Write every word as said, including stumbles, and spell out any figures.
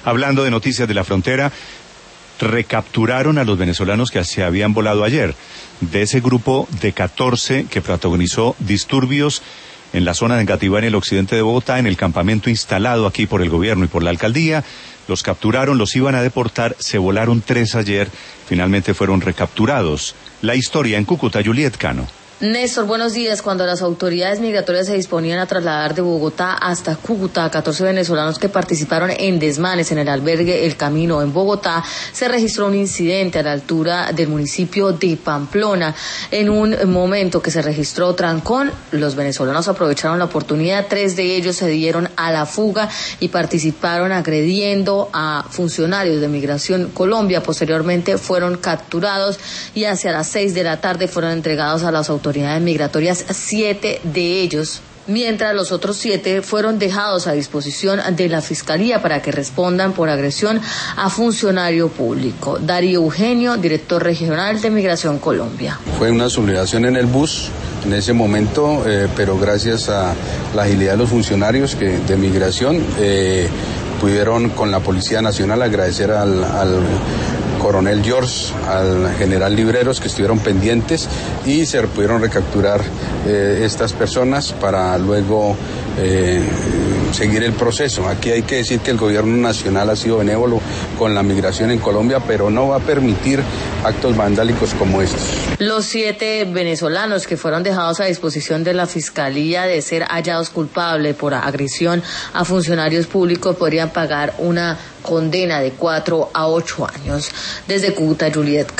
Hablando de noticias de la frontera, recapturaron a los venezolanos que se habían volado ayer, de ese grupo de catorce que protagonizó disturbios en la zona de Engativá, en el occidente de Bogotá, en el campamento instalado aquí por el gobierno y por la alcaldía. Los capturaron, los iban a deportar, se volaron tres ayer, finalmente fueron recapturados. La historia en Cúcuta, Juliet Cano. Néstor, buenos días. Cuando las autoridades migratorias se disponían a trasladar de Bogotá hasta Cúcuta a catorce venezolanos que participaron en desmanes en el albergue El Camino en Bogotá, se registró un incidente a la altura del municipio de Pamplona. En un momento que se registró trancón, los venezolanos aprovecharon la oportunidad, tres de ellos se dieron a la fuga y participaron agrediendo a funcionarios de Migración Colombia. Posteriormente fueron capturados y hacia las seis de la tarde fueron entregados a las autoridades migratorias, siete de ellos, mientras los otros siete fueron dejados a disposición de la Fiscalía para que respondan por agresión a funcionario público. Darío Eugenio, director regional de Migración Colombia. Fue una sublevación en el bus en ese momento, eh, pero gracias a la agilidad de los funcionarios que, de Migración, eh, pudieron con la Policía Nacional agradecer al, al coronel George, al general Libreros, que estuvieron pendientes y se pudieron recapturar eh, estas personas para luego eh, seguir el proceso. Aquí hay que decir que el gobierno nacional ha sido benévolo con la migración en Colombia, pero no va a permitir actos vandálicos como estos. Los siete venezolanos que fueron dejados a disposición de la Fiscalía de ser hallados culpables por agresión a funcionarios públicos podrían pagar una condena de cuatro a ocho años. Desde Cúcuta, Juliet.